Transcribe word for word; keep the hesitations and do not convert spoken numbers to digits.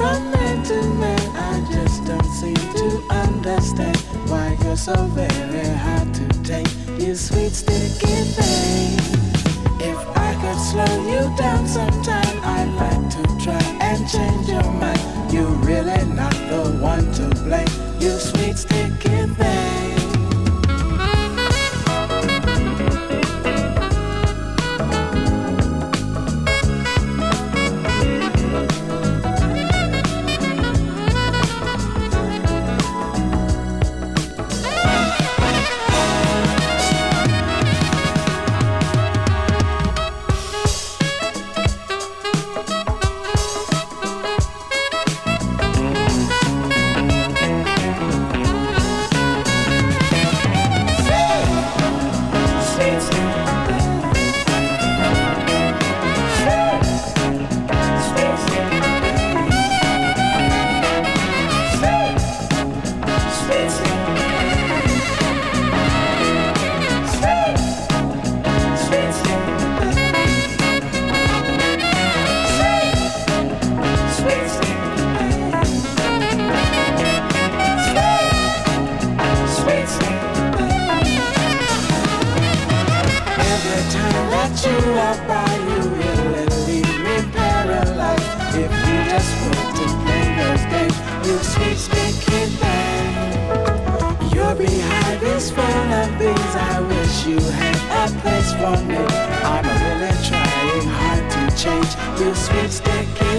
from man to man. I just don't seem to understand why you're so very hard to take. You sweet sticky thing. If I could slow you down sometime, I'd like to try and change your mind. You're really not the one to blame. You sweet sticky thing. You walk by, you really leave me paralyzed. If you just want to play those games, you sweet sticky thing. Your beehive is full of bees. I wish you had a place for me. I'm really trying hard to change. You sweet sticky